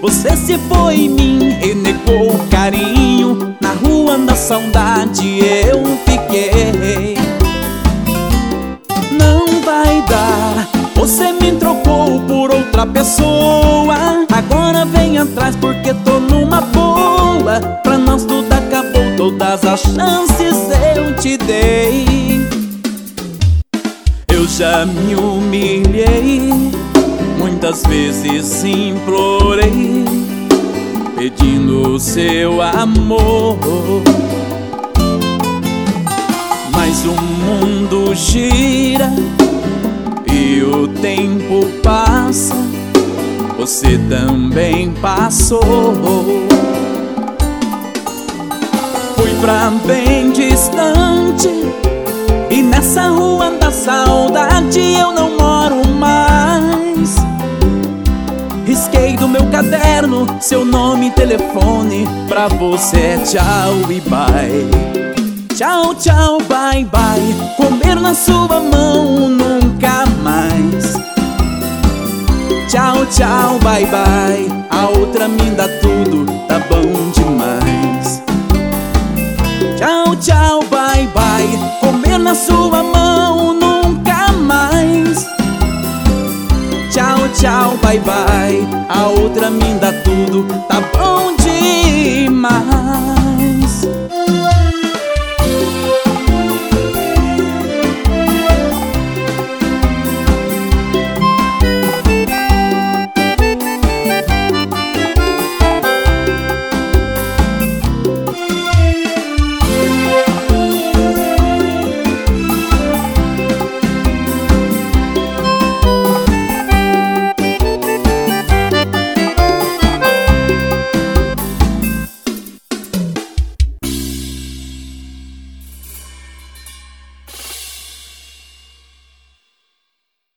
Você se foi em mim, renegou o carinho. Na rua da saudade eu fiquei. Não vai dar, você me trocou por outra pessoa. Agora vem atrás porque tô numa boa. Pra nós tudo acabou, todas as chances eu te dei. Eu já me humilhei, muitas vezes implorei, pedindo o seu amor. Mas o mundo gira e o tempo passa, você também passou. Fui pra bem distante e nessa rua da saudade eu não moro mais. Risquei do meu caderno seu nome e telefone. Pra você é tchau e bye. Tchau, tchau, bye, bye. Comer na sua mão nunca mais. Tchau, tchau, bye, bye. A outra me dá tudo, tá bom demais. Tchau, tchau, bye, bye. Comer na sua mão nunca mais. Tchau, tchau, bye, bye. A outra me